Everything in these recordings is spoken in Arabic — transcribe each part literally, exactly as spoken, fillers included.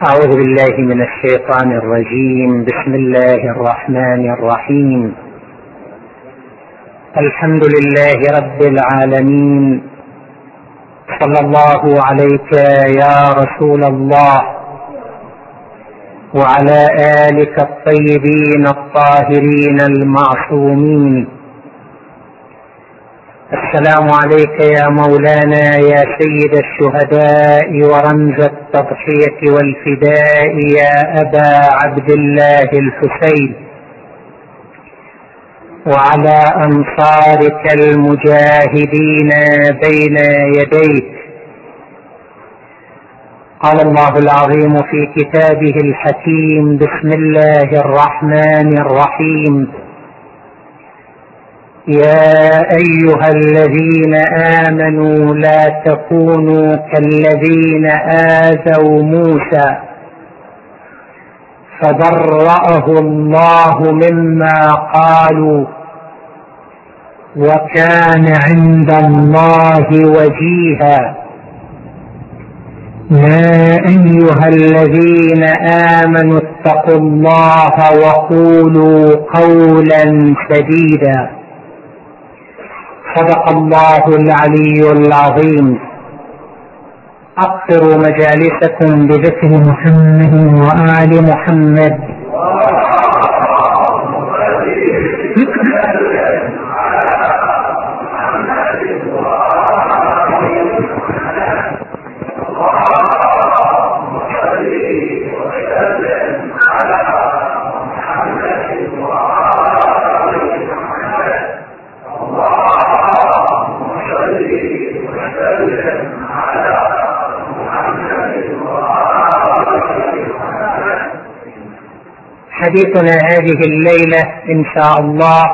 أعوذ بالله من الشيطان الرجيم. بسم الله الرحمن الرحيم. الحمد لله رب العالمين. صلى الله عليك يا رسول الله وعلى آلك الطيبين الطاهرين المعصومين. السلام عليك يا مولانا يا سيد الشهداء ورمز التضحية والفداء يا أبا عبد الله الحسين، وعلى أنصارك المجاهدين بين يديك. قال الله العظيم في كتابه الحكيم: بسم الله الرحمن الرحيم. يا أيها الذين آمنوا لا تكونوا كالذين آذوا موسى فبرأه الله مما قالوا وكان عند الله وجيها. يا أيها الذين آمنوا اتقوا الله وقولوا قولا سديدا. صدق الله العلي العظيم. أقصروا مجالسكم بذكر محمد وآل محمد. حديثنا هذه الليلة إن شاء الله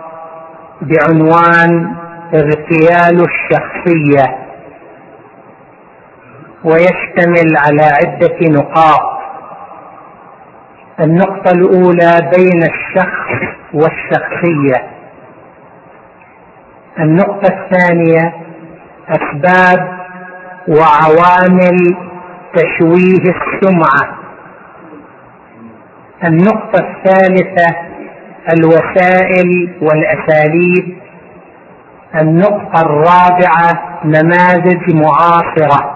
بعنوان اغتيال الشخصية، ويشتمل على عدة نقاط. النقطة الأولى بين الشخص والشخصية. النقطة الثانية أسباب وعوامل تشويه السمعة. النقطة الثالثة الوسائل والأساليب. النقطة الرابعة نماذج معاصرة.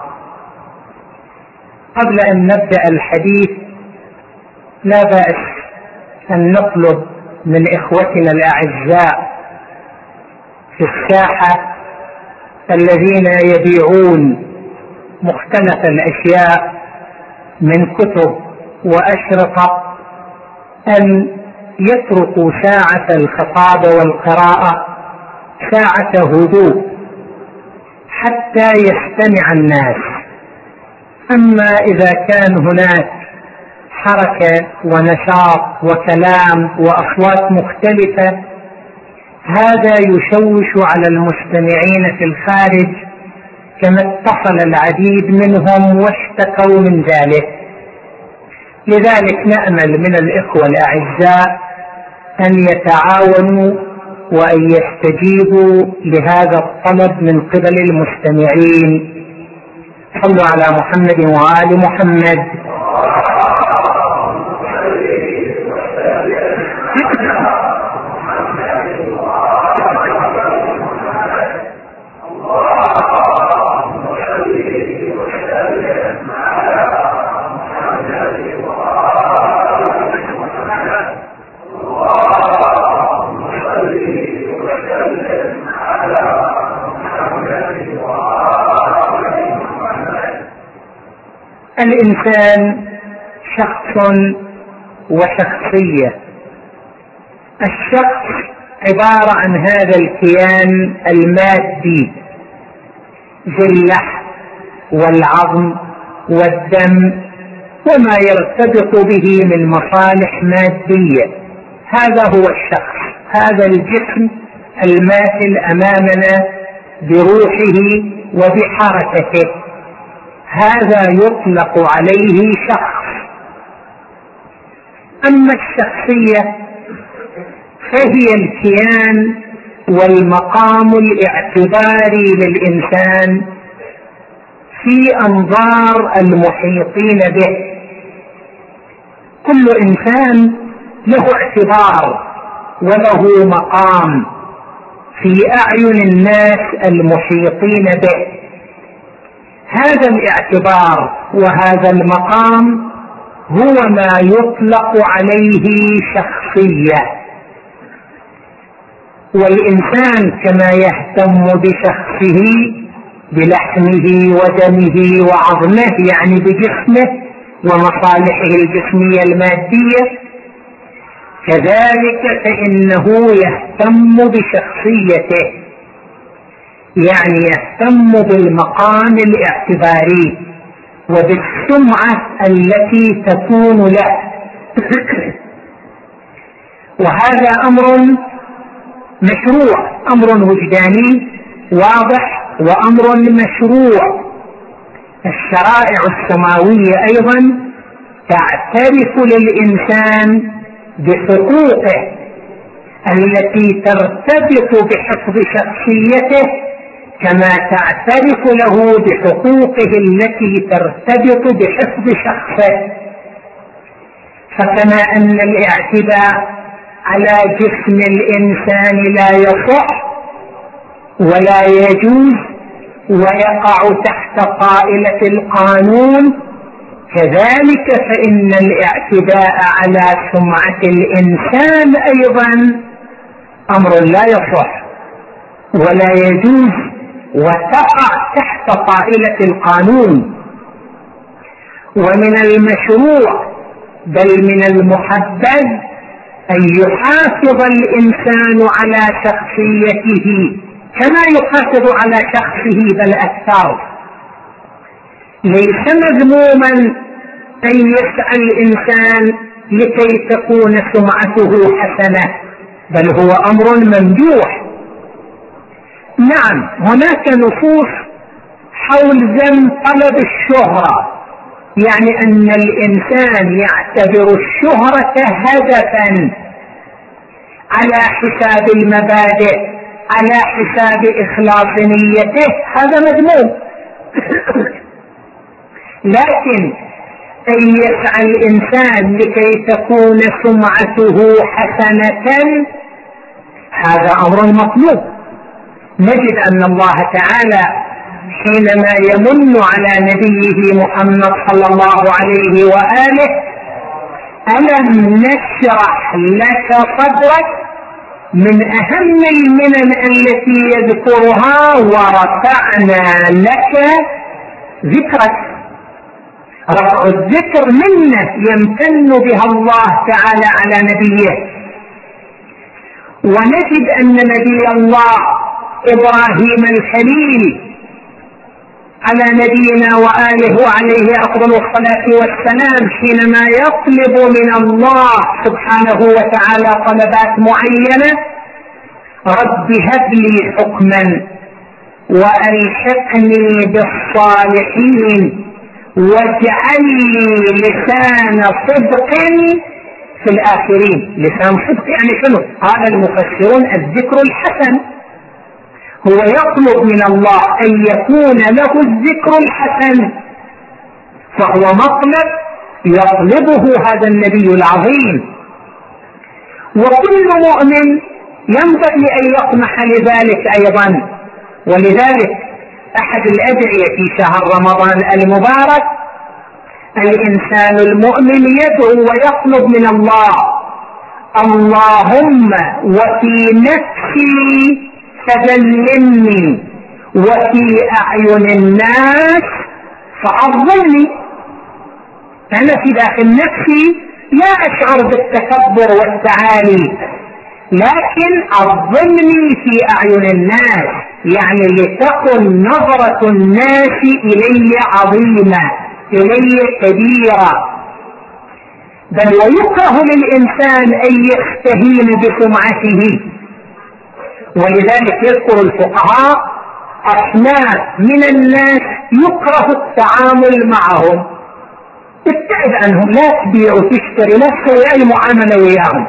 قبل أن نبدأ الحديث لا بأس أن نطلب من إخوتنا الأعزاء في الساحة الذين يبيعون مختلف الأشياء من كتب وأشرطة أن يتركوا ساعة الخطابة والقراءة ساعة هدوء حتى يستمع الناس. أما إذا كان هناك حركة ونشاط وكلام وأصوات مختلفة هذا يشوش على المستمعين في الخارج، كما اتصل العديد منهم واشتكوا من ذلك. لذلك نأمل من الإخوة الأعزاء أن يتعاونوا وأن يستجيبوا لهذا الطلب من قبل المستمعين. صلوا على محمد وآل محمد. الإنسان شخص وشخصية. الشخص عبارة عن هذا الكيان المادي ذي اللحم والعظم والدم وما يرتبط به من مصالح مادية. هذا هو الشخص، هذا الجسم الماثل أمامنا بروحه وبحركته، هذا يطلق عليه شخص. أما الشخصية فهي الكيان والمقام الاعتباري للإنسان في أنظار المحيطين به، كل إنسان له اعتبار وله مقام في أعين الناس المحيطين به. هذا الاعتبار وهذا المقام هو ما يطلق عليه شخصية. والإنسان كما يهتم بشخصه بلحمه ودمه وعظمه، يعني بجسمه ومصالحه الجسمية المادية، كذلك فإنه يهتم بشخصيته، يعني يهتم بالمقام الاعتباري وبالسمعة التي تكون له. وهذا أمر مشروع، أمر وجداني واضح وأمر مشروع. الشرائع السماوية أيضا تعترف للإنسان بحقوقه التي ترتبط بحفظ شخصيته، كما تعترف له بحقوقه التي ترتبط بحفظ شخصه. فكما أن الاعتداء على جسم الإنسان لا يصح ولا يجوز ويقع تحت طائلة القانون، كذلك فإن الاعتداء على سمعة الإنسان أيضا أمر لا يصح ولا يجوز وتقع تحت طائلة القانون. ومن المشروع بل من المحبذ أن يحافظ الإنسان على شخصيته كما يحافظ على شخصه بل أكثر. ليس مذموما أن يسعى الإنسان لكي تكون سمعته حسنة، بل هو أمر ممدوح. نعم، هناك نصوص حول ذم طلب الشهرة، يعني أن الإنسان يعتبر الشهرة هدفا على حساب المبادئ، على حساب إخلاص نيته، هذا مذموم. لكن أن يسعى الإنسان لكي تكون سمعته حسنة هذا أمر مطلوب. نجد أن الله تعالى حينما يمن على نبيه محمد صلى الله عليه وآله: ألم نشرح لك صدرك، من أهم المنن التي يذكرها ورفعنا لك ذكرك. رفع الذكر منه يمتن بها الله تعالى على نبيه. ونجد أن نبي الله إبراهيم الخليل على نبينا وآله وعليه أفضل الصلاة والسلام حينما يطلب من الله سبحانه وتعالى طلبات معينة: رب هب لي حكما وألحقني بالصالحين واجعل لي لسان صدق في الآخرين. لسان صدق يعني شنو؟ قال المفسرون: الذكر الحسن. هو يطلب من الله أن يكون له الذكر الحسن، فهو مطلب يطلبه هذا النبي العظيم. وكل مؤمن ينبغي أن يطمح لذلك أيضا. ولذلك أحد الأدعية في شهر رمضان المبارك: الإنسان المؤمن يدعو ويطلب من الله: اللهم وفي نفسي فذللني وفي أعين الناس فعظمني. أنا في داخل نفسي لا أشعر بالتكبر والتعالي، لكن عظمني في أعين الناس، يعني لتكن نظرة الناس إلي عظيمة، إلي كبيرة. بل ويكره للإنسان أن يستهين بسمعته. ولذلك يذكر الفقهاء أصناف من الناس يكره التعامل معهم. ابتعد عنهم، لا تبيع وتشتري، لا تسوي أي معاملة وياهم.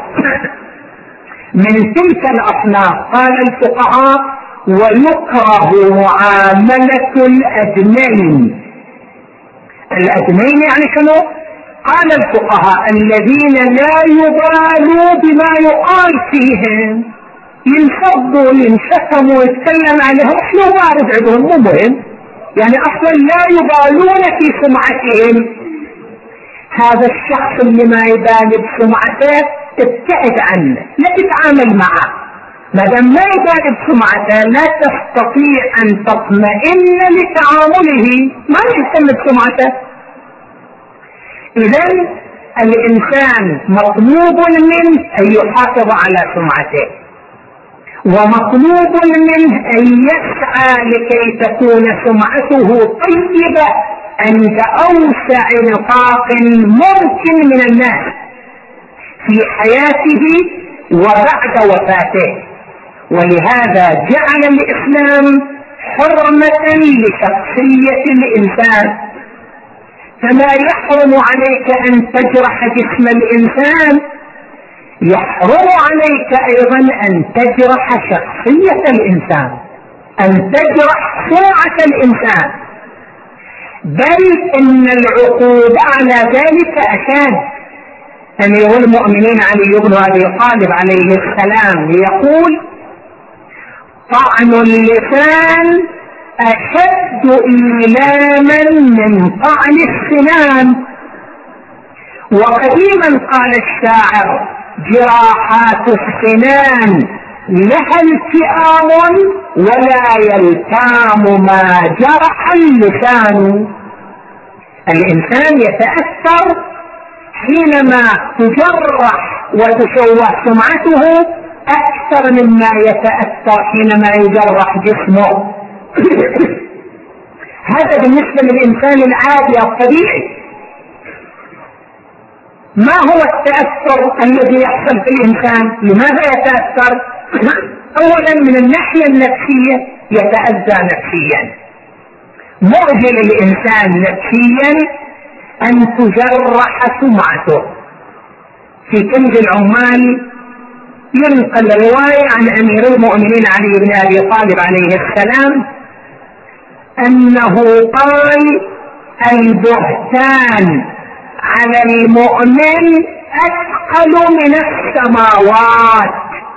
من تلك الأصناف قال الفقهاء: ويكره معاملة الأدنين. الأدنين يعني شنو؟ قال الفقهاء الذين لا يبالوا بما يقال فيهم، ينصبوا ينشتموا يتكلم عليهم، احنا وارد عندهم مو مهم، يعني اصلا لا يبالون في سمعتهم. هذا الشخص اللي ما يبالي بسمعته ابتعد عنه، لا تتعامل معه. ما دام ما يبالي بسمعته لا تستطيع ان تطمئن لتعامله، ما يهتم بسمعته. اذن الانسان مطلوب منه ان يحافظ على سمعته، ومطلوب منه ان يسعى لكي تكون سمعته طيبة عند اوسع نطاق ممكن من الناس في حياته وبعد وفاته. ولهذا جعل الاسلام حرمة لشخصية الانسان، فما يحرم عليك ان تجرح جسم الانسان يحرم عليك ايضا ان تجرح شخصية الانسان، ان تجرح سمعة الانسان، بل ان العقوبة على ذلك اشد. امير المؤمنين علي بن ابي طالب عليه السلام يقول: طعن اللسان اشد ايلاما من طعن السنان. وقديما قال الشاعر: جراحات السنان لها التئام ولا يلتام ما جرح اللسان. الانسان يتأثر حينما تجرح وتشوه سمعته اكثر مما يتأثر حينما يجرح جسمه. هذا بالنسبة للإنسان العادي الطبيعي. ما هو التأثر الذي يحصل في الإنسان؟ لماذا يتأثر؟ أولا من الناحية النفسية يتأذى نفسيا. مؤذي للإنسان نفسيا أن تجرح سمعته. في كنز العمال ينقل رواية عن أمير المؤمنين علي بن أبي طالب عليه السلام أنه قال: البهتان على المؤمن أثقل من السماوات.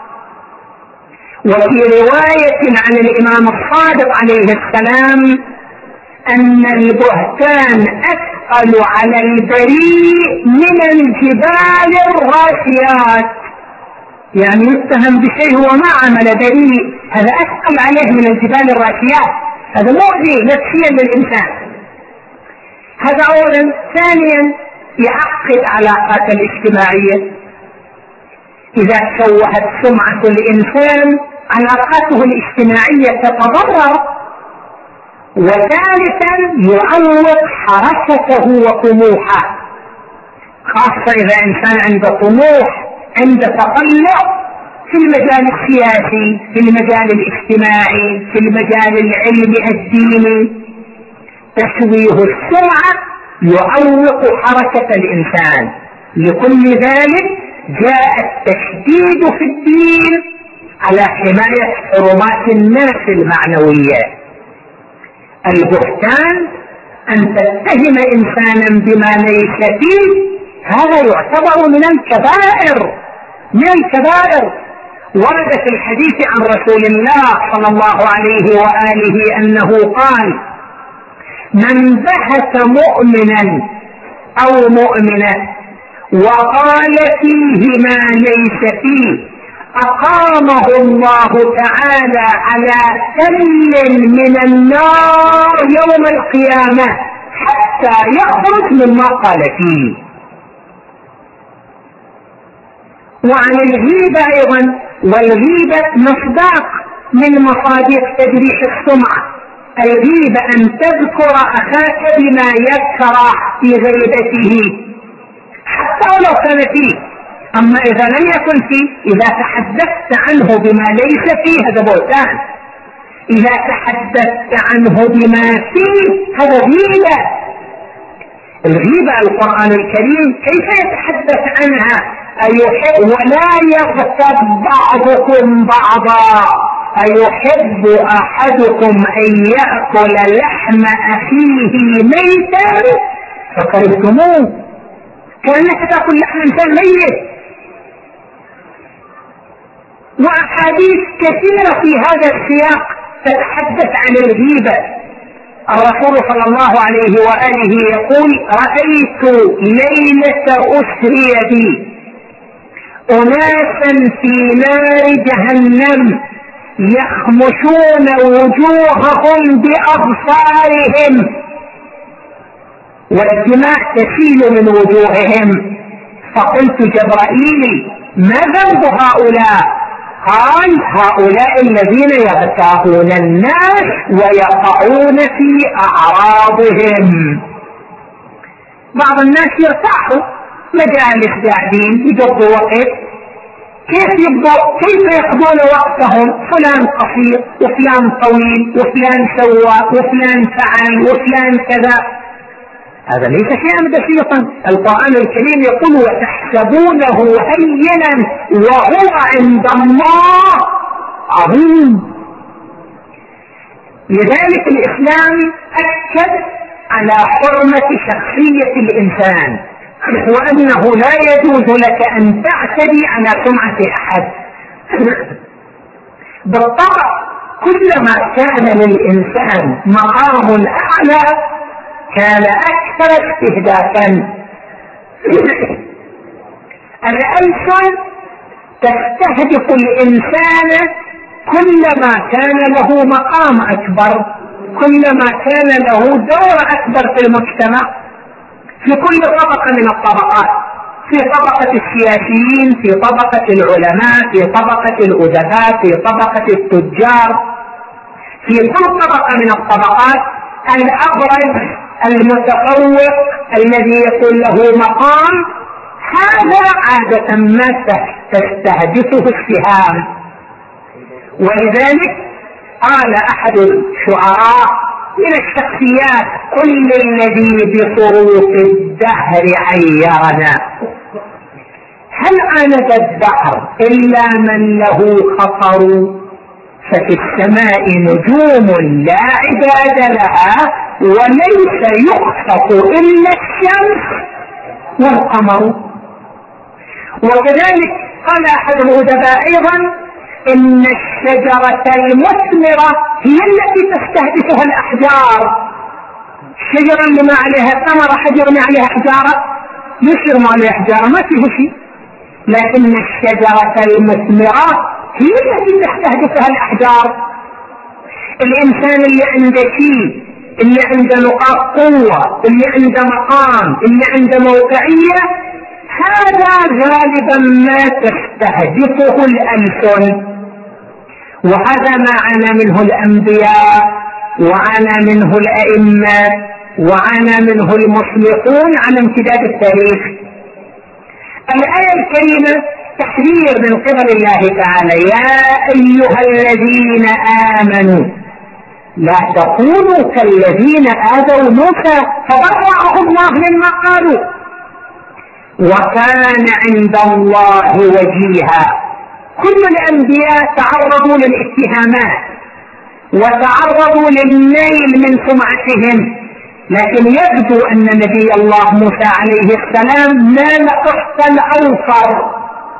وفي رواية عن الإمام الصادق عليه السلام أن البهتان أثقل على البريء من الجبال الراسيات. يعني يتهم بشيء هو ما عمل بريء، هذا أثقل عليه من الجبال الراسيات، هذا مؤذي نفسيا للإنسان. هذا أولا. ثانيا يعقد علاقات الاجتماعية. إذا تشوهت سمعة الإنسان علاقاته الاجتماعية تتضرر. وثالثا يعوق حركته وطموحه، خاصة إذا إنسان عنده طموح، عنده تطلع في المجال السياسي، في المجال الاجتماعي، في المجال العلمي الديني. تشويه السمعة يعوق حركة الإنسان. لكل ذلك جاء التشديد في الدين على حماية حرمات الناس المعنوية. البهتان أن تتهم إنسانا بما ليس فيه هذا يعتبر من الكبائر، من الكبائر. ورد في الحديث عن رسول الله صلى الله عليه وآله أنه قال: من بهت مؤمنا أو مؤمنة وقال فيه ما ليس فيه أقامه الله تعالى على تل من النار يوم القيامة حتى يخرج مما قال فيه. وعن الغيبة أيضا، والغيبة مصداق من مصادق تجريح السمعة. الغيبة أن تذكر أخاك بما يكره في غيبته حتى ولو كان فيه. أما إذا لم يكن فيه، إذا تحدثت عنه بما ليس فيه هذا بهتان. إذا تحدثت عنه بما فيه هذا غيبة. الغيبة القرآن الكريم كيف يتحدث عنها؟ أيحب ولا يغتب بعضكم بعضا أيحب أحدكم أن يأكل لحم أخيه ميتا فكرهتموه. كأنك تأكل لحم إنسان ميت. وأحاديث كثيرة في هذا السياق تتحدث عن الغيبة. الرسول صلى الله عليه وآله يقول: رأيت ليلة أسري بي أناسا في نار جهنم يخمشون وجوههم بأبصارهم والدماء تسيل من وجوههم. فقلت: جبرائيل ما ذنب هؤلاء؟ قال: هؤلاء الذين يغتابون الناس ويقعون في أعراضهم. بعض الناس يرتاحوا مجالس قاعدين يقضوا وقت، كيف يبقوا كيف يقضون وقتهم؟ فلان قصير وفلان طويل وفلان سوى وفلان فعل وفلان كذا. هذا ليس شيئا بسيطا. القرآن الكريم يقول: وتحسبونه هينا وهو عند الله عظيم. لذلك الإسلام أكد على حرمة شخصية الإنسان، وأنه لا يجوز لك أن تعتدي على سمعة أحد. بالطبع كلما كان للإنسان مقام أعلى كان أكثر استهدافا. الألسن تستهدف الإنسان كلما كان له مقام أكبر، كلما كان له دور أكبر في المجتمع، في كل طبقة من الطبقات، في طبقة السياسيين، في طبقة العلماء، في طبقة الأدباء، في طبقة التجار، في كل طبقة من الطبقات. الأبرز المتفوق الذي يكون له مقام، هذا عادة ما تستهدفه السهام. ولذلك قال أحد الشعراء من الشخصيات: كل الذي بصروف الدهر عيرنا، هل عاند الدهر إلا من له خطر؟ ففي السماء نجوم لا عداد لها وليس يخطف إلا الشمس والقمر. وكذلك قال أحد الأدباء أيضا: إن الشجرة المثمرة هي التي تستهدفها الأحجار. الشجرة اللي ما عليها ثمرة حجر ما عليها حجارة يصير ما عليها حجارة ما فيه شيء، لكن الشجرة المثمرة هي التي تستهدفها الأحجار. الإنسان اللي عنده شيء، اللي عنده نقاط قوة، اللي عنده مقام، اللي عنده موقعية، هذا غالبا ما تستهدفه الألسن. وهذا ما عانى منه الأنبياء وعانى منه الأئمة وعانى منه المصلحون على امتداد التاريخ. الآية الكريمة تحذير من قبل الله تعالى: يا أيها الذين آمنوا لا تكونوا كالذين آذوا موسى فبرأه الله مما قالوا وكان عند الله وجيها. كل الأنبياء تعرضوا للاتهامات وتعرضوا للنيل من سمعتهم، لكن يبدو أن نبي الله موسى عليه السلام نال قسطا أوفر،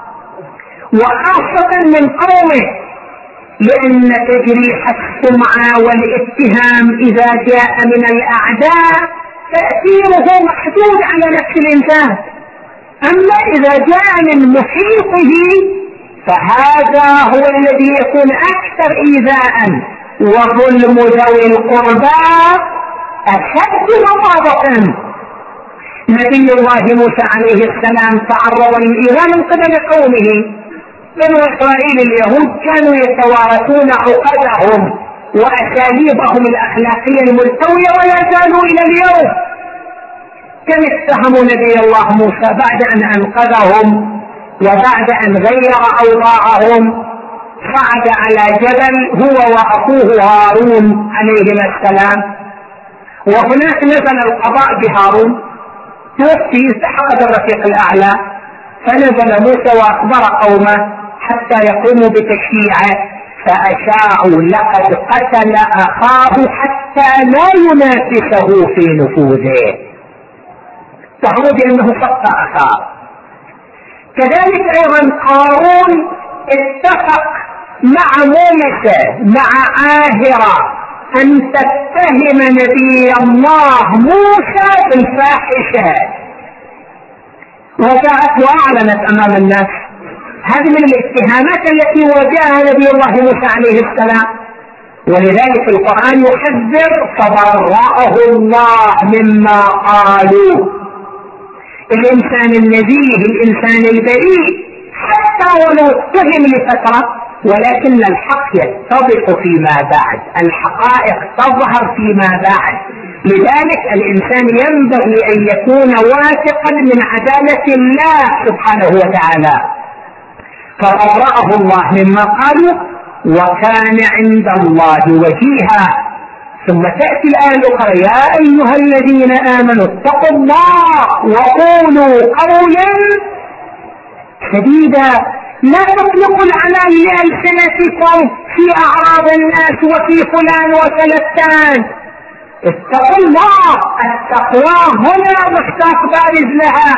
وخاصة من قومه، لأن تجريح السمعة والاتهام إذا جاء من الأعداء تأثيره محدود على نفس الإنسان، أما إذا جاء من محيطه فهذا هو الذي يكون أكثر إيذاء، وظلم ذوي القربى أشد مضاضة. نبي الله موسى عليه السلام تعرض للإيذاء من قبل قومه. بنو إسرائيل اليهود كانوا يتوارثون عقدهم وأساليبهم الأخلاقية الملتوية ولا زالوا إلى اليوم. كم اتهموا نبي الله موسى بعد أن أنقذهم وبعد أن غير أوضاعهم، صعد على جبل هو وأخوه هارون عليهما السلام، وهناك نزل القضاء بهارون، توفي التحق بالرفيق الأعلى، فنزل موسى وأخبر قومه حتى يقوموا بتشييعه، فأشاعوا لقد قتل أخاه حتى لا ينافسه في نفوذه. وهو بأنه صف أخاه. كذلك أيضا قارون اتفق مع موسى مع عاهرة أن تتهم نبي الله موسى بالفاحشة، وجاءت وأعلنت أمام الناس. هذه من الاتهامات التي واجهها نبي الله موسى عليه السلام، ولذلك القرآن يحذر فبرأه الله مما قالوا. الإنسان النزيه، الإنسان البريء، حتى ولو اتهم لفترة، ولكن الحق يتضح فيما بعد، الحقائق تظهر فيما بعد. لذلك الإنسان ينبغي أن يكون واثقا من عدالة الله سبحانه وتعالى. فبرأه الله مما قالوا وكان عند الله وجيها. ثم تأتي الآية الأخرى: يا أيها الذين آمنوا اتقوا الله وقولوا قولا سديدا. لا تطلقوا العنان لألسنتكم في أعراض الناس وفي فلان وفلتان. اتقوا الله، التقوى هنا مشتاق بارز لها.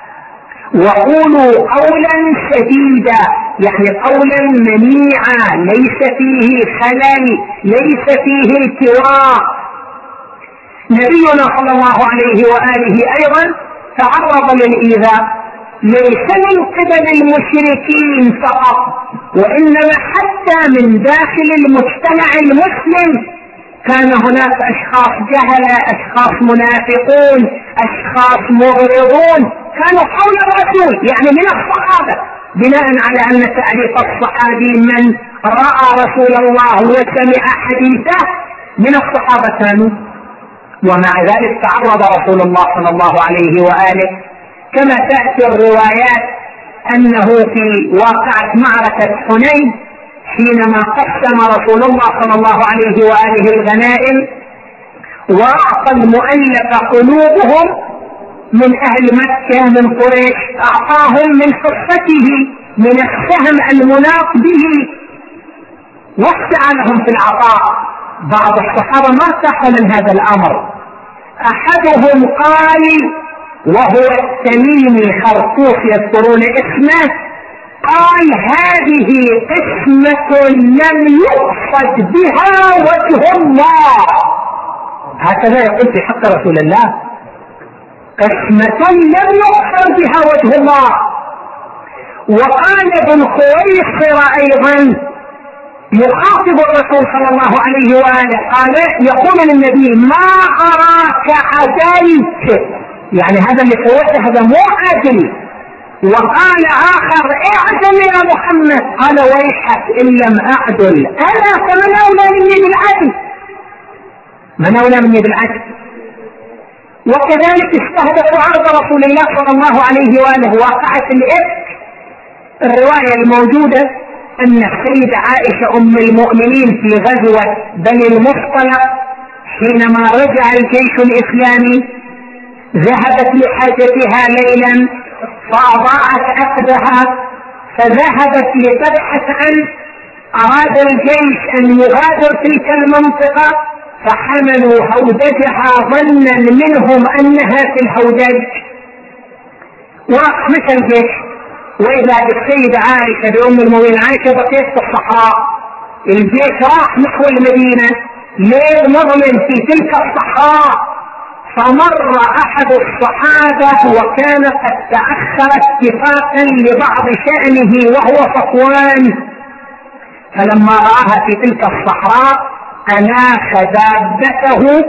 وقولوا قولا سديدا، يعني قولا منيعا ليس فيه خلل، ليس فيه التواء. نبينا صلى الله عليه وآله أيضا تعرض للإيذاء، ليس من قبل المشركين فقط، وإنما حتى من داخل المجتمع المسلم. كان هناك أشخاص جهلة، أشخاص منافقون، أشخاص مغرضون كانوا حول الرسول، يعني من الصحابة، بناء على أن تعريف الصحابي من رأى رسول الله وسمع حديثه. من الصحابة كانوا، ومع ذلك تعرض رسول الله صلى الله عليه وآله كما تأتي الروايات أنه في واقعة معركة حنين حينما قسم رسول الله صلى الله عليه وآله الغنائم وأعطى المؤلف قلوبهم من أهل مكة من قريش، أعطاهم من حصته من السهم المناط به، وسع لهم في العطاء. بعض الصحابة ما ارتاح من هذا الأمر. أحدهم قال، وهو التميمي خرطوش يذكرون اسمه، قال: هذه قسمة لم يقصد بها وجه الله. هكذا يقول في حق رسول الله: قسمة لم يقصد بها وجه الله. وقال ابن خويصر أيضا يخاطب الرسول صلى الله عليه وآله، قال يقول للنبي: ما أراك عدلت، يعني هذا اللي سويته هذا مو عدل. وقال آخر: اعدل يا محمد. قال: ويحك إن لم أعدل أنا فمن أولى مني بالعدل، من أولى مني بالعدل. وكذلك استهدفوا عرض رسول الله صلى الله عليه وآله واقعة الإفك. الرواية الموجودة أن السيدة عائشة أم المؤمنين في غزوة بني المصطلق حينما رجع الجيش الإسلامي ذهبت لحاجتها ليلا فأضاعت عقدها، فذهبت لتبحث عنه. أراد الجيش أن يغادر تلك المنطقة فحملوا هودجها ظنا منهم أنها في الهودج، ومشى الجيش. وإذا بالسيدة عائشة بأم المؤمنين عائشة بقيت في الصحراء. الجيش راح نحو المدينة، ليل مظلم في تلك الصحراء. فمر أحد الصحابة وكان قد تأخر اتفاقا لبعض شأنه وهو صفوان، فلما رآها في تلك الصحراء أناخ دابته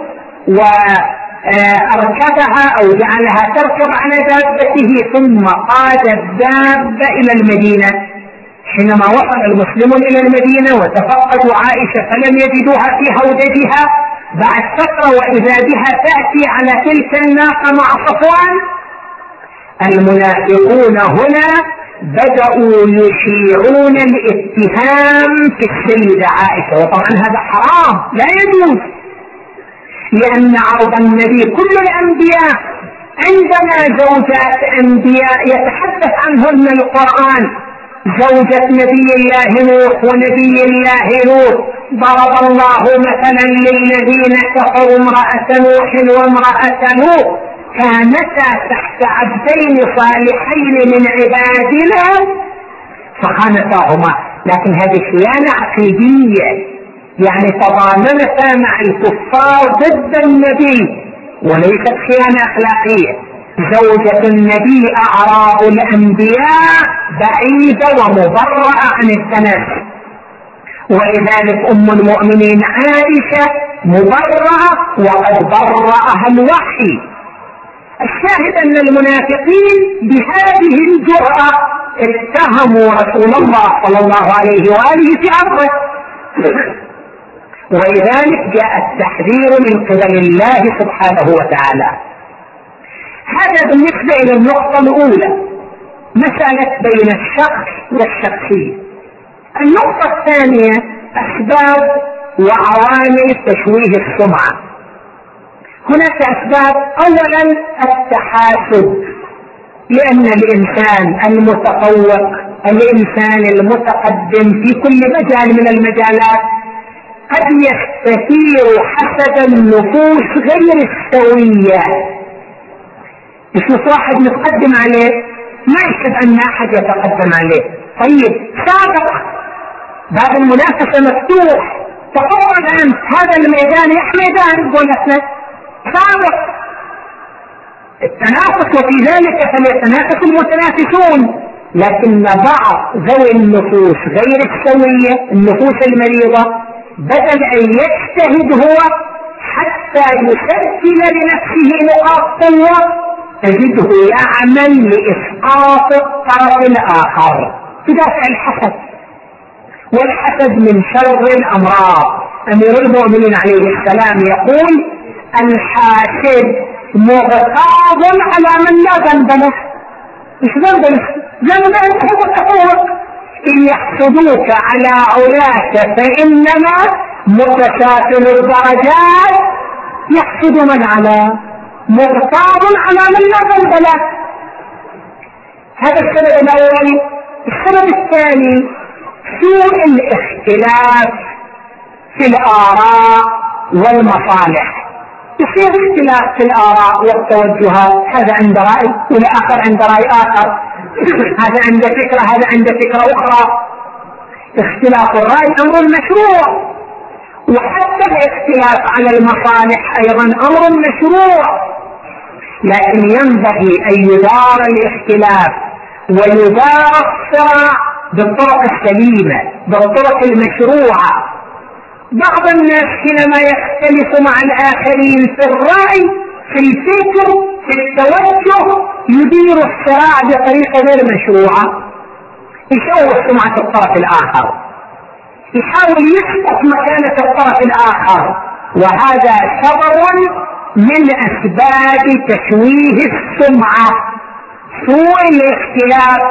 وأركبها أو جعلها تركب على دابته ثم قاد الدابة إلى المدينة. حينما وصل المسلمون إلى المدينة وتفقدوا عائشة فلم يجدوها في هودجها بعد فترة، وإذا بها تأتي على تلك الناقة مع صفوان. المنافقون هنا بدأوا يشيعون الاتهام في السيدة عائشة، وطبعا هذا حرام لا يجوز، لأن عرض النبي كل الأنبياء عندنا زوجات أنبياء يتحدث عنهن القرآن. زوجة نبي الله نوح ونبي الله لوط ضرب الله مثلا للذين كفروا امرأة نوح وامرأة لوط كانتا تحت عبدين صالحين من عبادنا فخانتاهما، لكن هذه خيانة عقيدية، يعني تضامنتا مع الكفار ضد النبي وليست خيانة أخلاقية. زوجة النبي أعراض الأنبياء بعيدة ومبرأة عن التناسل، ولذلك أم المؤمنين عائشة مبرأة وقد برأها الوحي. الشاهد أن المنافقين بهذه الجرأة اتهموا رسول الله صلى الله عليه وآله في أمره، ولذلك جاء التحذير من قبل الله سبحانه وتعالى. هذا بالنسبة إلى النقطة الأولى، مسألة بين الشخص والشخصية. النقطة الثانية أسباب وعوامل تشويه السمعة. هناك أسباب، أولا التحاسد، لأن الإنسان المتفوق، الإنسان المتقدم في كل مجال من المجالات قد يستثير حسد النفوس غير السوية. يشوف واحد متقدم عليه ما يحب أن أحد يتقدم عليه، طيب سابق، باب المنافسة مفتوح، تقرب أنت هذا الميدان يا ميدان قولتنا سابق. التنافس وفي ذلك فليتنافس المتنافسون، لكن بعض ذوي النفوس غير السوية، النفوس المريضة، بدل أن يجتهد هو حتى يسجل لنفسه نقاط قوة تجده يعمل لإسقاط الطرف الآخر بدافع الحسد، والحسد من شر الأمراض. أمير المؤمنين عليه السلام يقول: الحاسد مغتاظ على من لا ذنب له. مش ذنب له، ذنب أنه متفوق. إن يحسدوك على علاك فإنما متسافل الدرجات يحسد من على، مغتاظ على من لا ذنب له. هذا السبب الأول. السبب الثاني سوء الاختلاف في الآراء والمصالح. يصير اختلاف في الآراء والتوجهات، هذا عنده رأي والآخر عنده رأي آخر، هذا عنده فكرة هذا عنده فكرة أخرى. اختلاف الرأي أمر مشروع، وحتى الاختلاف على المصالح أيضا أمر مشروع، لكن ينبغي أن يدار الاختلاف ويدار الصراع بالطرق السليمة بالطرق المشروعة. بعض الناس حينما يختلف مع الآخرين في الرأي في الفكر في التوجه يدير الصراع بطريقة غير مشروعة، يشوه سمعة الطرف الآخر، يحاول يسقط مكانة الطرف الآخر، وهذا سبب من أسباب تشويه السمعة، سوء الاختلاف.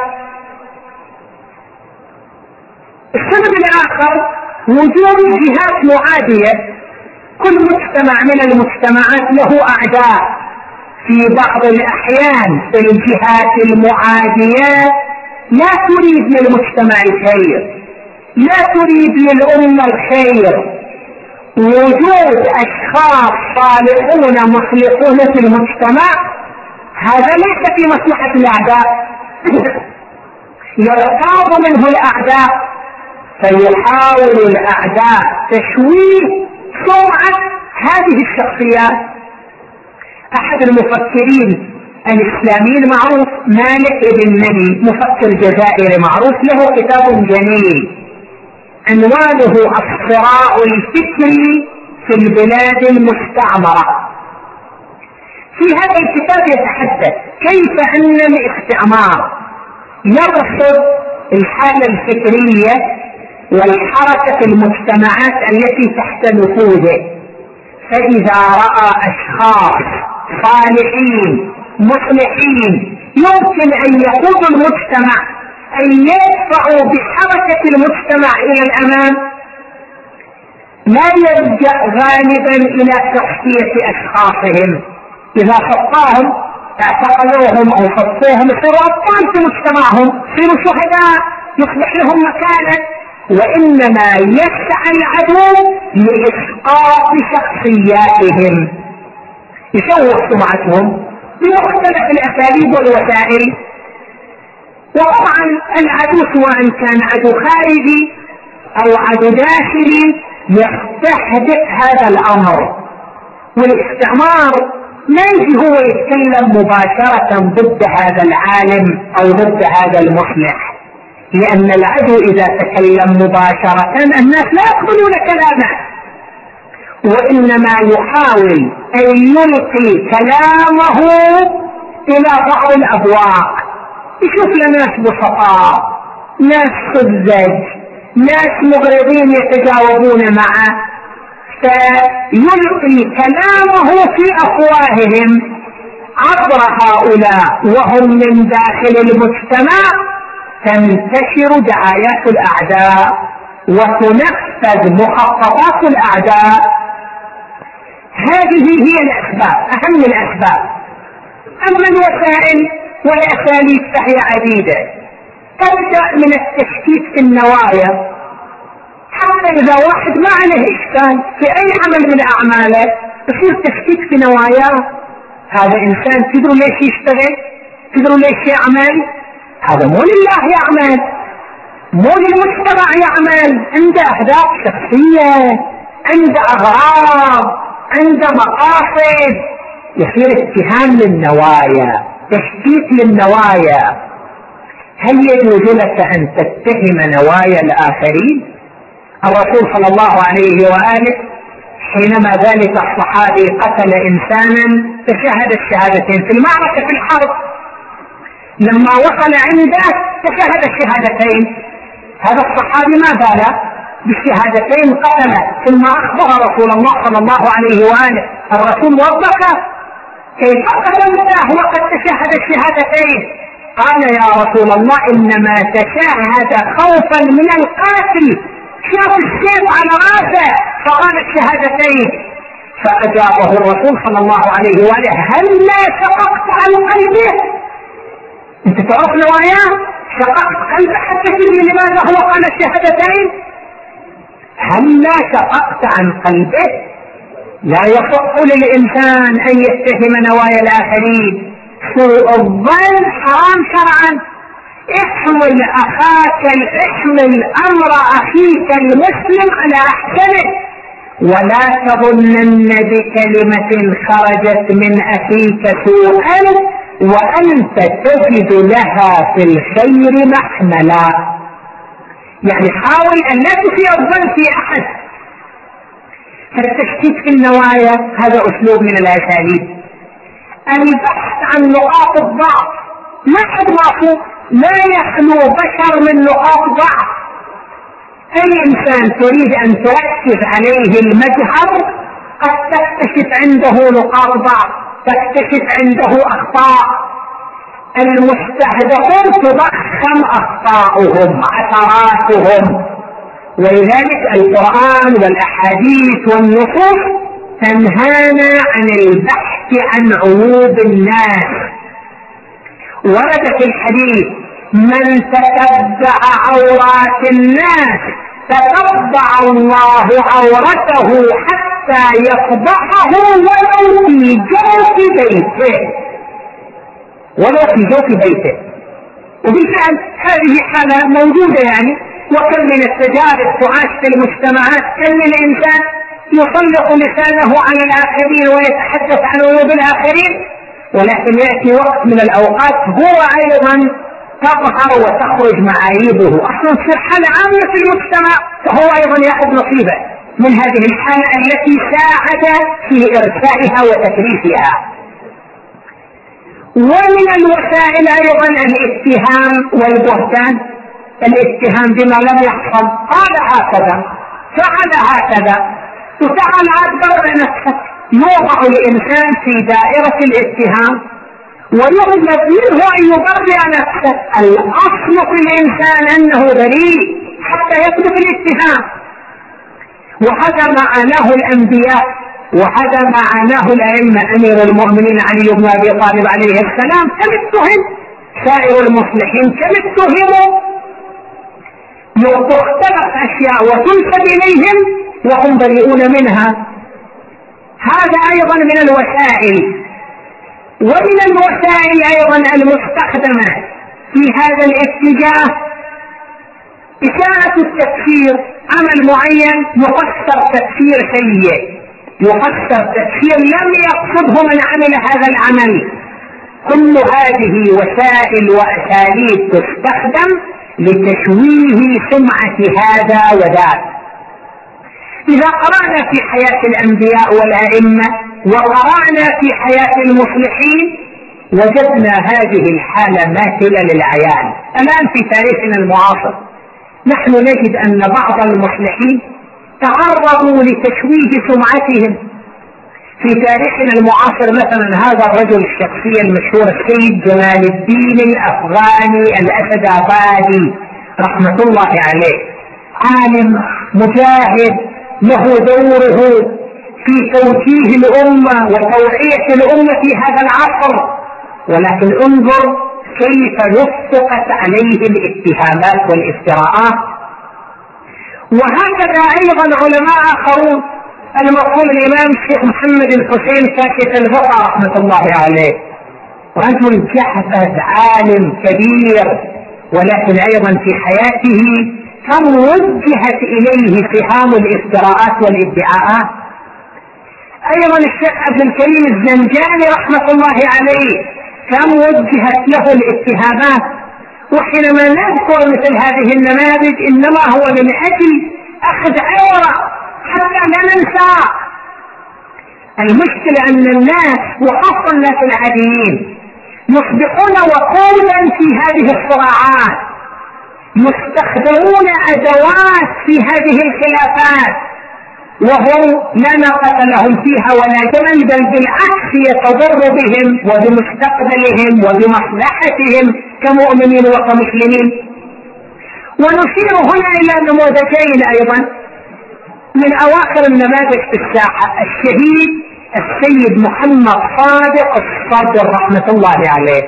السبب الآخر وجود جهات معادية. كل مجتمع من المجتمعات له أعداء. في بعض الأحيان في الجهات المعادية لا تريد للمجتمع الخير، لا تريد للأمة الخير. وجود أشخاص صالحون مخلصون في المجتمع هذا ليس في مصلحة الأعداء، يرتاض منه الأعداء، فيحاول الأعداء تشويه سمعة هذه الشخصيات. أحد المفكرين الإسلاميين معروف مالك ابن نبي، مفكر جزائري معروف، له كتاب جميل عنوانه الصراع الفكري في البلاد المستعمرة. في هذا الكتاب يتحدث كيف أن الاستعمار يرصد الحالة الفكرية والحركة المجتمعات التي تحت نفوذه، فإذا رأى أشخاص صالحين مصلحين يمكن أن يقود المجتمع، أن يدفعوا بحركة المجتمع إلى الأمام، لا يلجأ غالبا إلى تصفية أشخاصهم. إذا خطاهم اعتقلوهم أو خطوهم يصيروا أبطال في مجتمعهم، يصيروا شهداء، يصبح لهم مكانة، وإنما يسعى العدو لإسقاط شخصياتهم، يشوه سمعتهم بمختلف الأساليب والوسائل. وطبعا العدو سواء كان عدو خارجي أو عدو داخلي يستهدف هذا الأمر. والاستعمار ما يجي هو يتكلم مباشرة ضد هذا العالم أو ضد هذا المصلح، لأن العدو إذا تكلم مباشرة الناس لا يقبلون كلامه، وإنما يحاول أن يلقي كلامه إلى بعض الأبواق، يشوف لناس بسطاء، ناس سذج، ناس مغرضين يتجاوبون معه، فيلقي كلامه في أفواههم عبر هؤلاء وهم من داخل المجتمع. تنتشر دعايات الأعداء وتنفذ مخططات الأعداء. هذه هي الأسباب، أهم الأسباب. أما الوسائل والأساليب فهي عديدة، تبدأ من التشكيك في النوايا، حتى إذا واحد ما عليه إشكال في أي عمل من أعماله يصير تشكيك في نواياه. هذا إنسان تدروا ليش يشتغل، تدروا ليش يعمل، هذا مو لله يعمل، مو للمجتمع يعمل، عنده أهداف شخصية، عنده أغراض، عنده مقاصد. يصير اتهام للنوايا، تشكيك للنوايا. هل يجوز لك أن تتهم نوايا الآخرين؟ الرسول صلى الله عليه وآله حينما ذلك الصحابي قتل إنسانا تشهد الشهادتين في المعركة في الحرب، لما وصل عنده تشهد الشهادتين، هذا الصحابي ما بال بالشهادتين قتله، ثم أخبر رسول الله صلى الله عليه وآله. الرسول وضحه: كيف قتلته وقد تشهد الشهادتين؟ قال: يا رسول الله إنما تشهد خوفا من القاتل، شاف السيف على راسه فقال الشهادتين. فأجابه الرسول صلى الله عليه وآله: هل لا شققت عن قلبه؟ انت تعرف نواياه؟ شققت قلبه حتى تدري لماذا هو قال الشهادتين؟ هل لا شققت عن قلبه؟ لا يصح للإنسان أن يتهم نوايا الآخرين. سوء الظن حرام شرعا. احمل أخاك احمل أمر أخيك المسلم على أحسنه، ولا تظنن بكلمة خرجت من أخيك سوءا وأنت تجد لها في الخير محملا. يعني حاول أن لا تسيء الظن في أحد. فالتشكيك في النوايا هذا أسلوب من الأساليب. البحث عن نقاط الضعف، ما حد معصوم، لا يخلو بشر من نقاط ضعف. أي إنسان تريد أن تركز عليه المجهر قد تكتشف عنده نقاط ضعف، تكتشف عنده أخطاء. المستهدفون تضخم أخطاؤهم عثراتهم، ولذلك القرآن والأحاديث والنصوص تنهانا عن البحث عن عيوب الناس. ورد في الحديث: من تتبع عورات الناس تتبع الله عورته حتى يفضحه ولو في جوف بيته، ولو في جوف بيته. وبالفعل هذه حالة موجودة يعني، وكم من التجارب تعاش في المجتمعات، كم من الإنسان يسلط لسانه على الآخرين ويتحدث عن عيوب الآخرين، ولكن يأتي وقت من الأوقات هو أيضا تظهر وتخرج معايبه، أصلا تصير حالة عامة في المجتمع، فهو أيضا يأخذ نصيبه من هذه الحالة التي ساعد في إرسائها وتكريسها. ومن الوسائل أيضا الاتهام والبهتان، الاتهام بما لم يحصل، قال هكذا، فعل هكذا، وتعال عبر نفسك. يوضع الإنسان في دائرة الاتهام ويطلب منه أن يبرئ نفسه. الأصل في الإنسان أنه بريء حتى يطلب الاتهام، وهذا معناه الأنبياء، وهذا معناه الأئمة. أمير المؤمنين علي بن أبي طالب عليه السلام كم اتهم، سائر المصلحين كم اتهموا، تختلف أشياء وتنسب إليهم وهم بريئون منها. هذا أيضا من الوسائل. ومن الوسائل أيضا المستخدمة في هذا الاتجاه إشاعة التكفير، عمل معين يفسر تكفير سيء، يفسر تكفير لم يقصده من عمل هذا العمل. كل هذه وسائل وأساليب تستخدم لتشويه سمعة هذا وذاك. إذا قرأنا في حياة الأنبياء والأئمة وقرأنا في حياة المصلحين وجدنا هذه الحالة ماثلة للعيان. الآن في تاريخنا المعاصر نحن نجد أن بعض المصلحين تعرضوا لتشويه سمعتهم. في تاريخنا المعاصر مثلا هذا الرجل الشخصية المشهور السيد جمال الدين الأفغاني الأسدابادي رحمة الله عليه، عالم مجاهد له دوره في توجيه الأمة وتوعية الأمة في هذا العصر، ولكن انظر كيف لصقت عليه الاتهامات والافتراءات. وهكذا أيضا علماء آخرون، المرحوم الإمام الشيخ محمد الحسين كاشف الغطاء رحمة الله عليه، رجل جحفظ عالم كبير، ولكن أيضا في حياته كم وجهت إليه سهام الافتراءات والادعاءات. أيضا الشيخ عبد الكريم الزنجاني رحمة الله عليه كم وجهت له الاتهامات. وحينما نذكر مثل هذه النماذج إنما هو من أجل أخذ عبرة حتى لا ننسى. المشكلة أن الناس وخاصة الناس العاديين يصبحون وقودا في هذه الصراعات، يستخدمون أدوات في هذه الخلافات وهم لا ناقة لهم فيها ولا جمل، بل بالعكس يتضر بهم وبمستقبلهم وبمصلحتهم كمؤمنين وكمسلمين. ونشير هنا إلى نموذجين أيضا من أواخر النماذج في الساحة، الشهيد السيد محمد صادق الصدر رحمة الله عليه.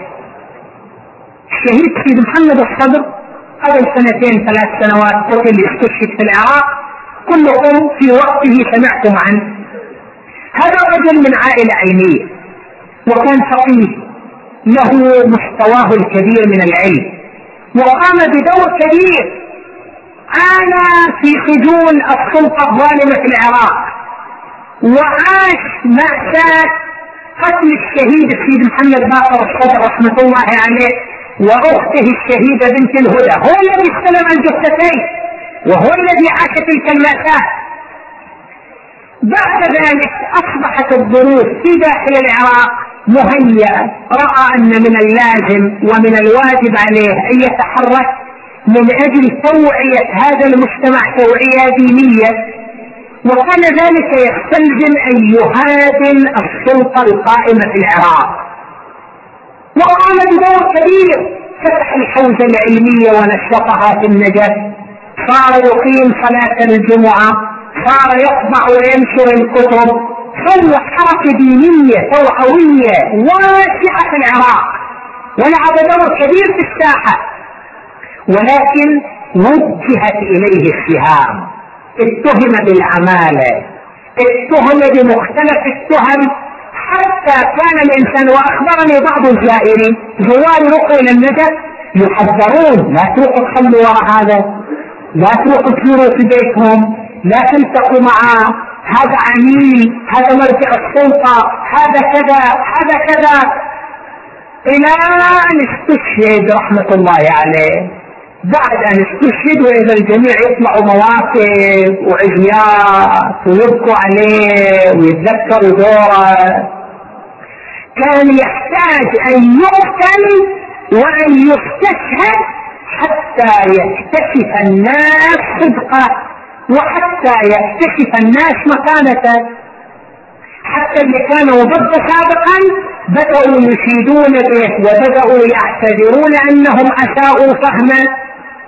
الشهيد سيد محمد الصدر قبل سنتين ثلاث سنوات قتل استشهد في العراق، كلكم في وقته سمعتم عنه. هذا رجل من عائلة علمية وكان فقيه له مستواه الكبير من العلم، وقام بدور كبير، عانى في سجون السلطة الظالمة في العراق، وعاش مأساة قتل الشهيد السيد محمد باقر الصدر رحمة الله عليه وأخته الشهيدة بنت الهدى. هو الذي استلم الجثتين وهو الذي عاش تلك المأساة. بعد ذلك أصبحت الظروف في داخل العراق مهيئة، رأى أن من اللازم ومن الواجب عليه أن يتحرك من أجل توعية هذا المجتمع توعية دينية، وكان ذلك يستلزم أن يهادن السلطة القائمة في العراق. وقام بدور كبير، فتح الحوزة العلمية ونشطها في النجف، صار يقيم صلاة الجمعة، صار يطبع وينشر الكتب، سوى حركة دينية توعوية واسعة في العراق ولعب دور كبير في الساحة. ولكن وجهت إليه السهام، اتهم بالعمالة، اتهم بمختلف التهم، حتى كان الإنسان، وأخبرني بعض الزائرين زوار رقوا إلى النجف يحذرون لا تروحوا تصلوا وراء هذا، لا تروحوا تزوروا في بيتهم، لا تلتقوا معه، هذا عميل، هذا مرجع السلطة، هذا كذا هذا كذا، إلى أن استشهد رحمة الله عليه. بعد أن استشهد وإذا الجميع يطلعوا مواقف وعزيات ويبكوا عليه ويتذكروا دوره، كان يحتاج أن يقتل وأن يستشهد حتى يكتشف الناس صدقه وحتى يكتشف الناس مكانته. حتى اللي كانوا ضد سابقا بدأوا يشيدون به وبدأوا يعتذرون أنهم أساءوا فهما.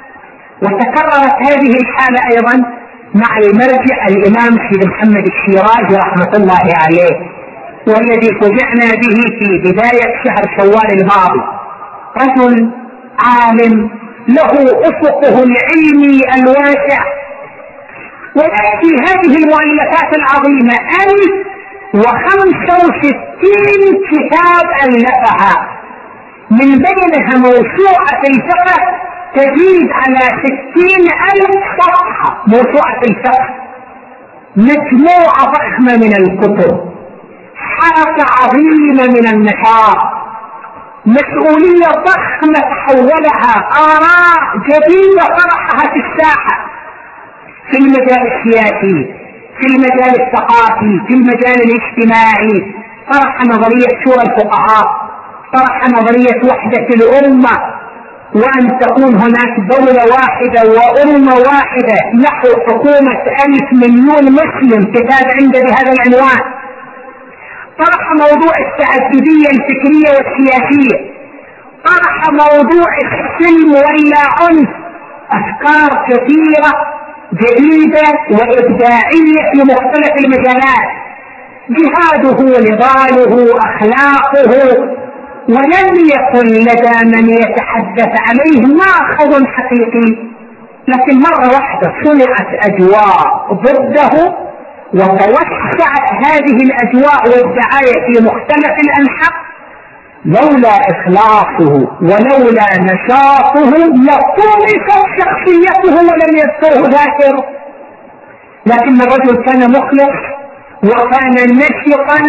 وتكررت هذه الحالة أيضا مع المرجع الإمام سيد محمد الشيرازي رحمة الله عليه، والذي فجعنا به في بداية شهر شوال الماضي. رجل عالم له أفقه العلمي الواسع، ويأتي هذه المؤلفات العظيمة ألف وخمسة وستين كتاب ألفها، من بينها موسوعة الفقه تزيد على ستين ألف صفحة. موسوعة الفقه مجموعة ضخمة من الكتب، حركة عظيمة من النشاط، مسؤولية ضخمة تحولها، آراء جديدة طرحها في الساحة، في المجال السياسي، في المجال الثقافي، في المجال الاجتماعي. طرح نظرية شورى الفقهاء، طرح نظرية وحدة الأمة، وأن تكون هناك دولة واحدة وأمة واحدة نحو حكومة ألف مليون مسلم، كتاب عنده بهذا العنوان. طرح موضوع التعددية الفكرية والسياسية، طرح موضوع السلم ولا عنف. أفكار كثيرة جديدة وإبداعية في مختلف المجالات، جهاده، نضاله، أخلاقه، ولم يكن لدى من يتحدث عليه ماخذ حقيقي. لكن مرة واحدة صنعت أجواء ضده، وتوسعت هذه الأجواء والدعاية في مختلف الأنحاء. لولا إخلاصه ولولا نشاطه لطمست شخصيته ولم يذكره ذاكر. لكن الرجل كان مخلص وكان نشطا،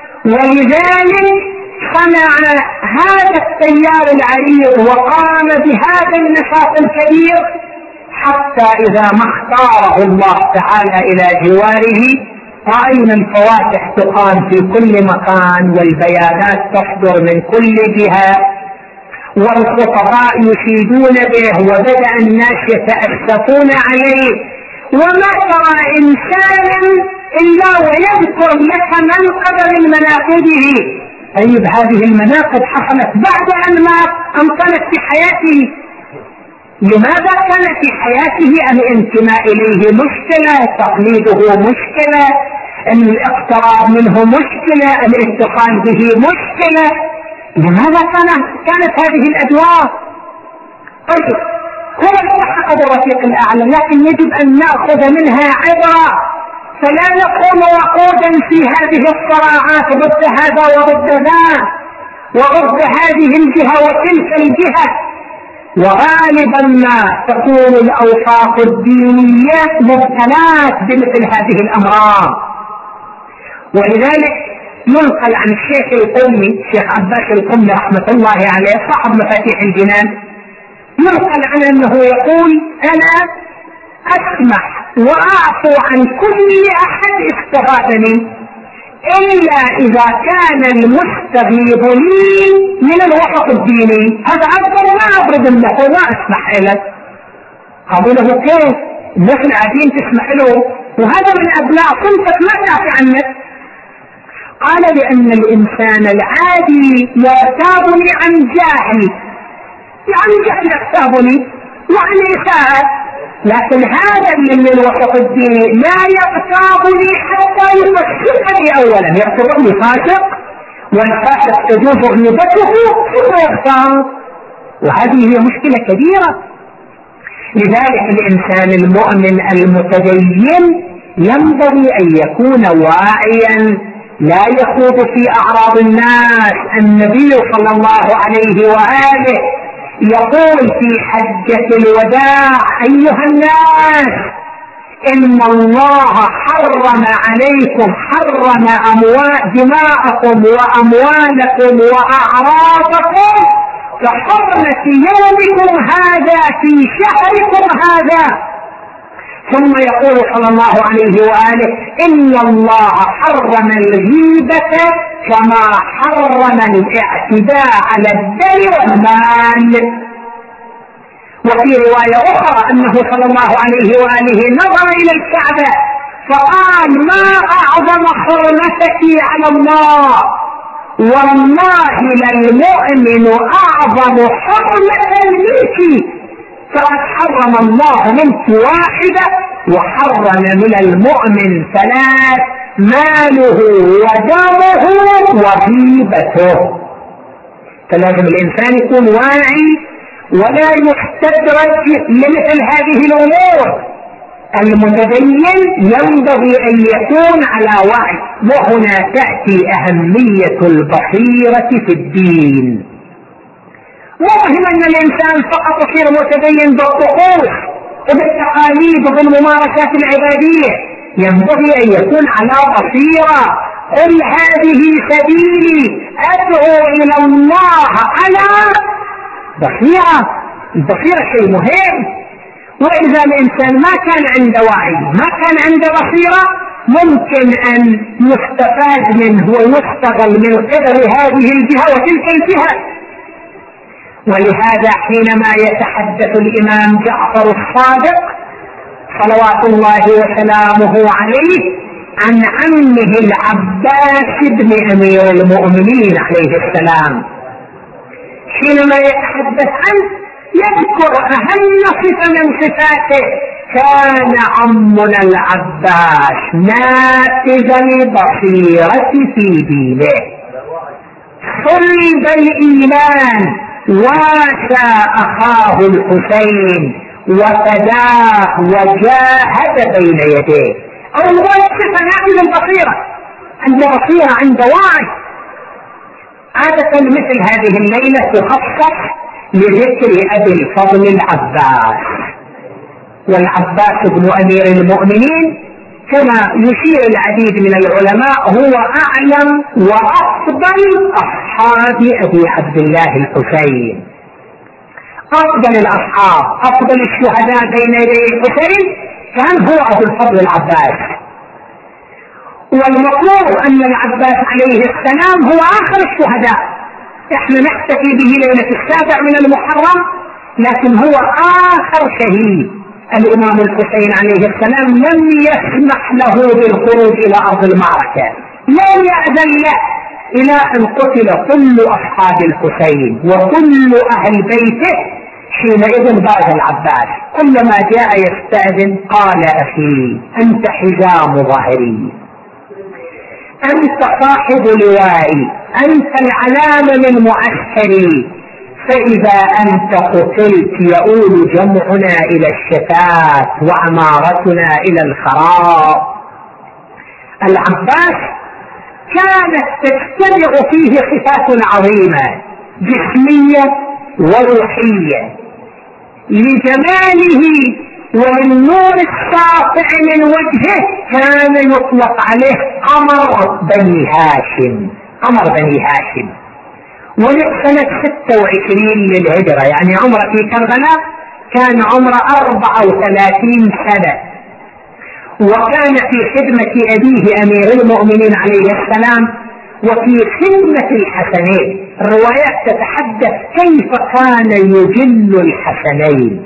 ولذلك صنع هذا التيار العريض وقام بهذا النشاط الكبير، حتى إذا ما اختاره الله تعالى إلى جواره رأينا الفواتح تقام في كل مكان، والبيانات تصدر من كل جهة، والخطباء يشيدون به، وبدأ الناس يتأسفون عليه. وما ترى إنسانا إلا ويذكر لك منقبا من مناقبه. طيب هذه المناقب حصلت بعد أن ما أمكنت في حياته. لماذا كان في حياته الانتماء إليه مشكلة، تقليده مشكلة، الاقتراب منه مشكلة، الاتصال به مشكلة؟ لماذا كانت كانت هذه الأدوار؟ طيب هو التحق بالرفيق الأعلى، لكن يجب أن نأخذ منها عبرة، فلا نكون وقودا في هذه الصراعات ضد هذا وضد ذاك وضد هذه الجهة وتلك الجهة. وغالبا ما تكون الأوساط الدينية مبتلات بمثل هذه الأمراض. ولذلك ينقل عن الشيخ القمي، الشيخ عباس القمي رحمة الله عليه صاحب مفاتيح الجنان، ينقل عن أنه يقول: أنا أسمح وأعفو عن كل أحد استغاثني إلا إذا كان المستغيث لي من الوسط الديني. هذا أكبر ما أبرد له وما أسمح له. قالوا له: كيف؟ الناس العاديين تسمح له، وهذا من أبناء صنفك ما تعفي عنك. قال: لأن الإنسان العادي يغتابني عن جاهل، يعني جهل يغتابني وعن إساءة، لكن هذا من الوسط الديني لا يغتابني حتى يفسقني أولا، يعتبرني فاسق، والفاسق تجوز غيبته ثم يغتاب، وهذه هي مشكلة كبيرة. لذلك الإنسان المؤمن المتدين ينبغي أن يكون واعيا، لا يخوض في أعراض الناس. النبي صلى الله عليه وآله يقول في حجة الوداع: أيها الناس، إن الله حرم عليكم حرم أموال دماءكم وأموالكم وأعراضكم كحرمة يومكم هذا في شهركم هذا. ثم يقول صلى الله عليه وآله: إن الله حرم الغيبة كما حرم الاعتداء على الدم والمال. وفي رواية أخرى أنه صلى الله عليه وآله نظر إلى الكعبة فقال: ما أعظم حرمتك على الله، والله للمؤمن أعظم حرمة منك، فقد حرم الله منك واحدة وحرم من المؤمن ثلاث: ماله ودمه وغيبته. فلازم الإنسان يكون واعي ولا يستدرج لمثل هذه الأمور. المتدين ينبغي أن يكون على وعي، وهنا تأتي أهمية البصيرة في الدين. مهم أن الإنسان فقط يصير متدين بالطقوس وبالتقاليد وبالممارسات العبادية، ينبغي أن يكون على بصيرة. قل هذه سبيلي أدعو إلى الله على بصيرة. البصيرة شيء مهم، وإذا الإنسان ما كان عنده وعي، ما كان عنده بصيرة، ممكن أن يستفاد منه ويستغل من قبل هذه الجهة وتلك الجهة. ولهذا حينما يتحدث الإمام جعفر الصادق صلوات الله وسلامه عليه عن عمه العباس بن أمير المؤمنين عليه السلام، حينما يتحدث عنه يذكر أهم صفة من صفاته: كان عمنا العباس نافذ البصيرة في دينه، صلب الإيمان، واسى أخاه الحسين وفداه وجاهد بين يديه. أول صفة نافذ البصيرة، عند بصيرة، عند وعي. عادة مثل هذه الليلة تخصص لذكر أبي الفضل العباس، والعباس بن أمير المؤمنين كما يشير العديد من العلماء هو أعلم وأفضل أصحاب أبي عبد الله الحسين، أفضل الأصحاب، أفضل الشهداء بين يدي الحسين كان هو أبو الفضل العباس. والمقول أن العباس عليه السلام هو آخر الشهداء، احنا نحتفي به ليلة السابع من المحرم، لكن هو آخر شهيد. الإمام الحسين عليه السلام لم يسمح له بالخروج إلى أرض المعركة، لم يأذن له، إلى أن قتل كل أصحاب الحسين وكل أهل بيته. حينئذ بعد العباس كلما جاء يستأذن قال: أخي أنت حزام ظهري، أنت صاحب لوائي، أنت العلامة من معسكري، فإذا أنت قتلت يؤول جمعنا إلى الشتات وعمارتنا إلى الخراب. العباس كانت تجتمع فيه صفات عظيمة جسمية وروحية، لجماله والنور الساطع من وجهه كان يطلق عليه قمر بني هاشم، قمر بني هاشم. ولد سنة ستة وعشرين للهجرة، يعني عمره في كربلاء كان عمره أربعة وثلاثين سنة، وكان في خدمة أبيه أمير المؤمنين عليه السلام وفي خدمة الحسنين. الروايات تتحدث كيف كان يجل الحسنين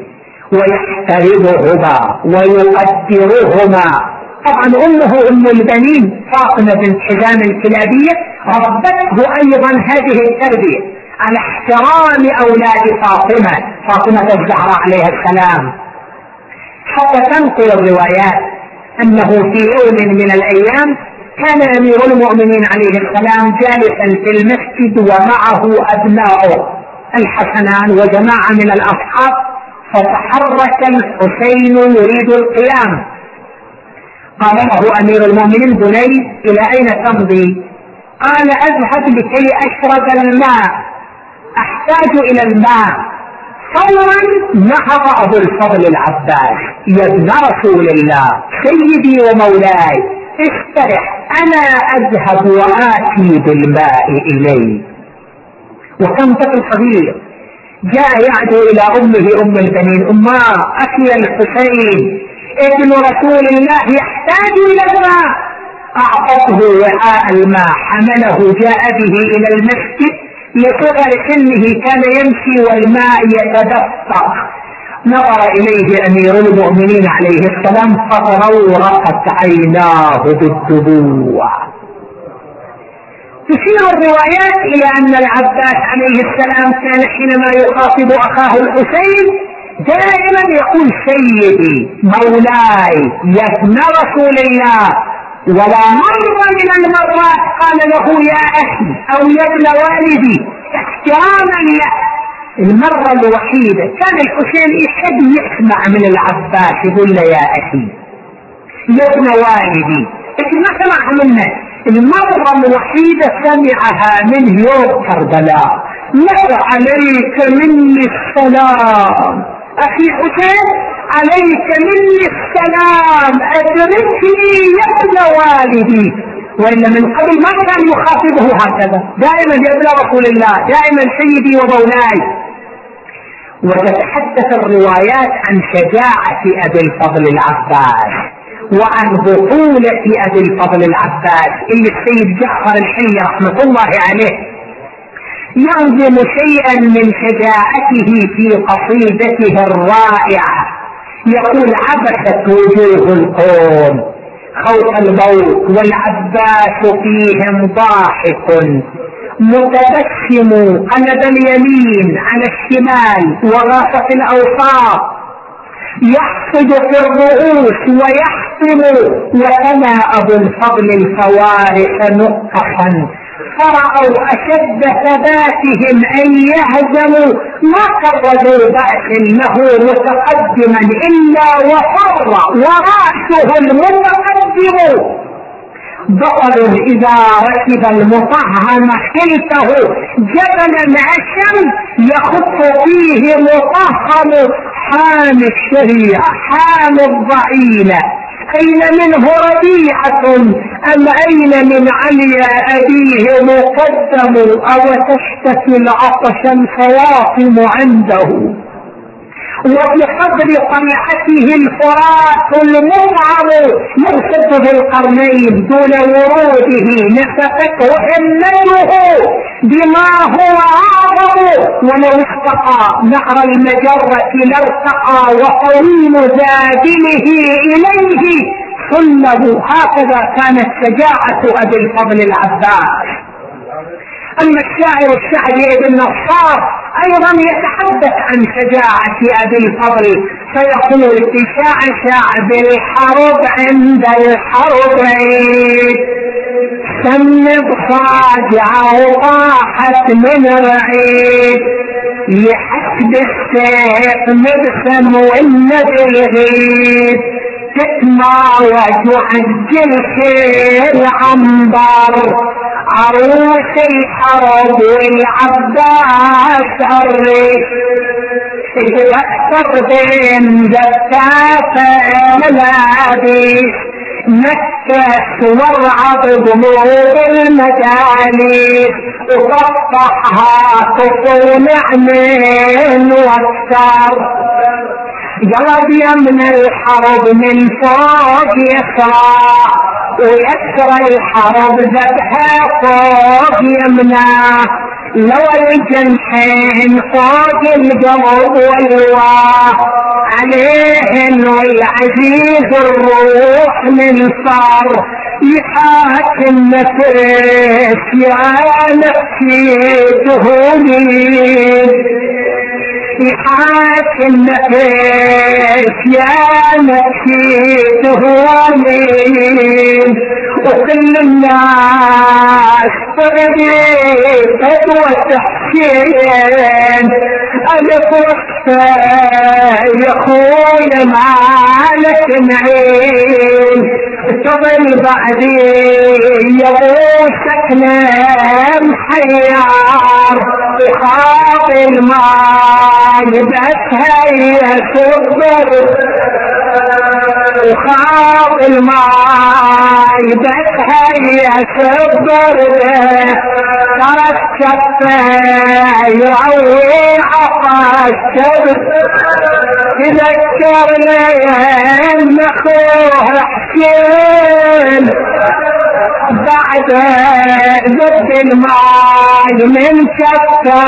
ويحترمهما ويقدرهما. طبعا أمه أم البنين فاطمة بنت حزام الكلابية ربته أيضا هذه التربية على احترام أولاد فاطمة، فاطمة الزهراء عليها السلام، حتى تنقل الروايات أنه في يوم من الأيام كان أمير المؤمنين عليه السلام جالسا في المسجد ومعه أبناؤه الحسنان وجماعة من الأصحاب، فتحرك الحسين يريد القيام. قال له أمير المؤمنين: بني إلى أين تمضي؟ قال: أذهب لكي أشرب الماء، أحتاج إلى الماء. فورا نهض أبو الفضل العباس: يا ابن رسول الله، سيدي ومولاي، استرح، أنا أذهب وآتي بالماء إلي. وكان طفل صغير جاء يعدو إلى أمه أم البنين: أما أخي الحسين ابن رسول الله يحتاج إلى الماء. أعطته وعاء الماء، حمله، جاء به إلى المسجد. لصغر سنه كان يمشي والماء يتدفق. نظر إليه أمير المؤمنين عليه السلام فطرورقت عيناه بالدموع. تشير الروايات إلى أن العباس عليه السلام كان حينما يخاطب أخاه الحسين دائما يقول: سيدي، مولاي، يا ابن رسول الله. ولا مرة من المرات قال له يا أخي أو يا ابن والدي احتراما له، المرة الوحيدة كان الحسين يحب يسمع من العباس يقول له يا أخي يا ابن والدي، لكن ما سمعها منه. المرة الوحيدة سمعها من يوم كربلاء. لا عليك مني السلام أخي حسين، عليك مني السلام، أدركني يا ابن والدي. وإن من قبل ما كان يخاطبه هكذا، دائما يا ابن رسول الله، دائما سيدي ومولاي. وتتحدث الروايات عن شجاعة أبي الفضل العباس وعن بطولة أبي الفضل العباس اللي السيد جعفر الحلي رحمة الله عليه ينظم شيئا من شجاعته في قصيدته الرائعة. يقول: عبست وجوه القوم خوف الموت والعباس فيهم ضاحك متبسم قلب اليمين على الشمال وغاصة الأوساط يحصد في الرؤوس ويحطم. وأنا أبو الفضل الفوارس نقصا فرأوا أشد ثباتهم أن يهزموا ما قرروا بأس له متقدما إلا وفر ورأسه المتقدم. بطل إذا ركب المطهم خلفه جبلا عشم يخط فيه مطهم حام الشريعة حام الضعينة. أين منه ربيعة أم أين من علي أبيه مقدم؟ أو تشتكي العطش الفواطم عنده وفي صدر طلعته الفرات المطعم يرصد في القرنين دون وروده نفقته همته بما هو أعظم. ولو استقى نهر المجرة لارتقى وطويل زادله إليه سله. هكذا كانت شجاعة أبي الفضل العباس. أما الشاعر السعدي بن نصار أيضا يتحدث عن شجاعة أبي الفضل فيقول: بشعشع بالحرب عند الحرب سمد صاجعة وطاحت من رعيد لحسب السيف مرسم والنبي الغيب تتماوج وعجل خير عنبر عروس الحرب والعباس الريش تأثر بين زفافة ملابس نكس ورعب ضمور المجالس وقطعها كفون عمين واكثر جلد يمن الحرب من فوق يسرى ويسرى الحرب ذبحها فوق يمنى لو الجنحين فوق القلب والواه عليهن والعزيز الروح من صار يحاكم نفس يا نفسي تهونين يحاكم نفس يا نفسي تهونين وكل الناس تغديت وتحسين ألف وصفة يا خويا مالك نعيم تظل بعدي يغوشك نام حيار وخاط الماء بس هيا صبر وخاط الماء بس هيا صبر ترك شفه يروي عطش تذكرني ان اخوه حسين بعد ضد الماء من شفه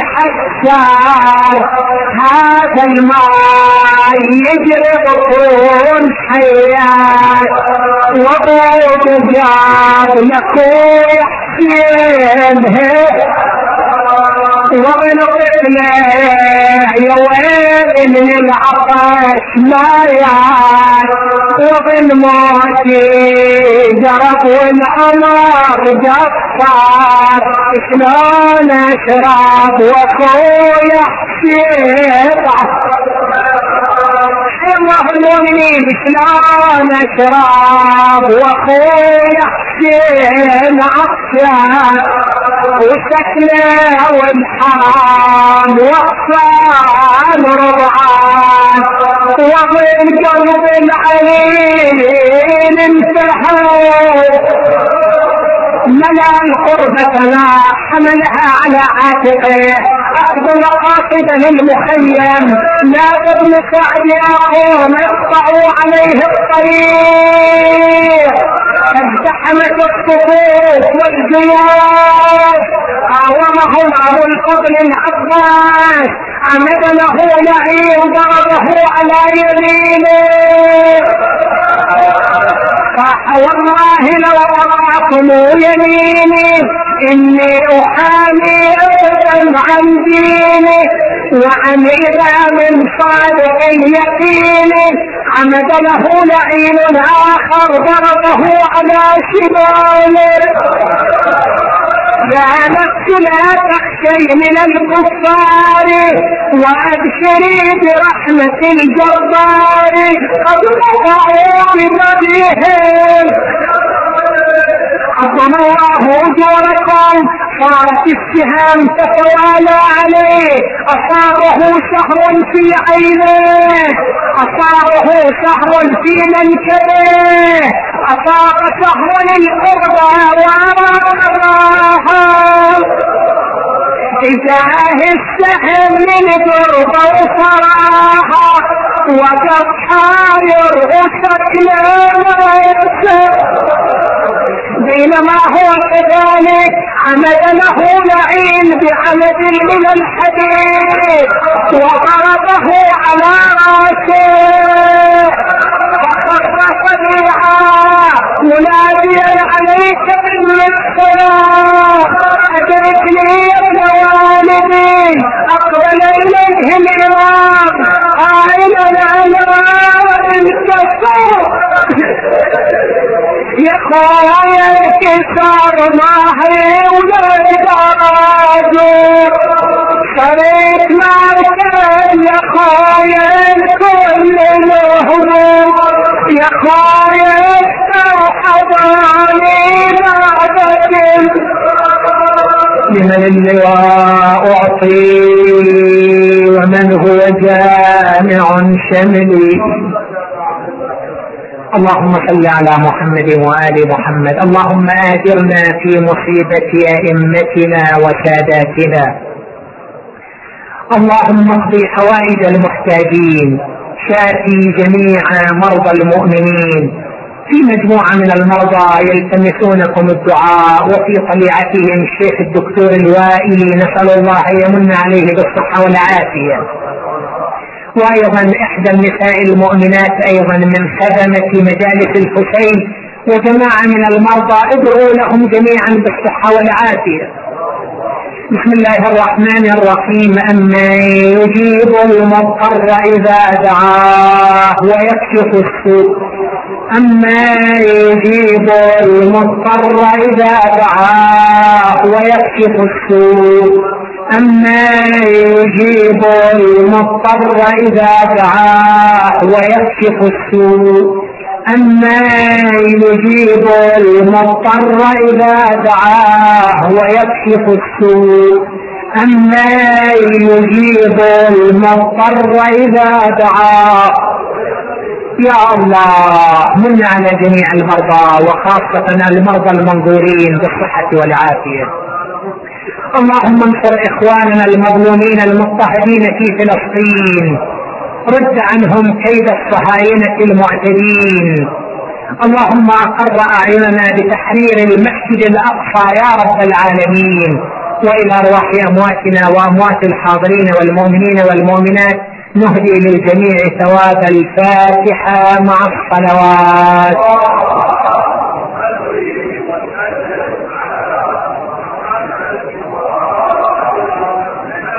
وتحسر هذا الماء يجري بطون حياه وابوه جاب لاخوه حسين وابن طفله يا وين من العطش مايات وبالموت جرب والأمر جفار شلون اشرب واخويا حسين الله المؤمنين شلون اشرب واخويا حسين عطشان وشكله والحرام وصال رضعان وضل قلب العليل انتحر ملا القربة لا حملها على عاتقه أقبل قاصدا المخيم لا ابن سعد يقوم اقطعوا عليه الطريق ازدحمت الصفوف والجيوش قاومهم ابو الفضل العباس عمد له لعين ضربه على يمينه صح والله لو أراكم يميني إني أحامي أبدا عن ديني وعن إذا من صادق اليقين عمد له لعين آخر ضربه على شماله يا نفس لا تخشي من الكفار وابشري برحمة الجبار قد وقعوا بنبيهم عظم الله اجوركم صارت السهام تتوالى عليه اصابه شهر في عينيه اصابه شهر في منكبه اصاب شهر القربى وراها إجاه السهم من قرب وصراحة وقد حاير وشكله ما يرسل بينما هو كذلك عمد له لعين بعمد من الحديد وضربه على راسه وخر صديعا مناديا عليك بالمسكنة أدركني يا ابن والدي أقبل إليه الإمام قائلا أنا انكسر يا خويا انكسر معي ولد عراجو شريك مركز يا خويا الكل الهموم يا خويا استوحضاني بعدك لمن اللواء أعطي ومن هو جامع شملي اللهم صل على محمد وآل محمد اللهم آجرنا في مصيبة أئمتنا وساداتنا اللهم اقضي حوائج المحتاجين شافي جميع مرضى المؤمنين في مجموعة من المرضى يلتمسونكم الدعاء وفي طليعتهم الشيخ الدكتور الوائلي نسأل الله يمن عليه بالصحة والعافية وأيضا إحدى النساء المؤمنات أيضا من خدمة مجالس الحسين وجماعة من المرضى ادعوا لهم جميعا بالصحة والعافية. بسم الله الرحمن الرحيم أمن يجيب المضطر إذا دعاه ويكشف السوء أمن يجيب المضطر إذا دعاه ويكشف السوء أمن يجيب المضطر إذا دعاه ويكشف السوء أمن يجيب المضطر إذا دعاه ويكشف السوء أمن يجيب المضطر إذا دعاه. يا الله من على جميع المرضى وخاصة المرضى المنظورين بالصحة والعافية. اللهم انصر إخواننا المظلومين المضطهدين في فلسطين رد عنهم كيد الصهاينة المعتدين. اللهم أقر أعيننا بتحرير المسجد الأقصى يا رب العالمين وإلى أرواح أمواتنا وأموات الحاضرين والمؤمنين والمؤمنات نهدي للجميع ثواب الفاتحة مع الصلوات.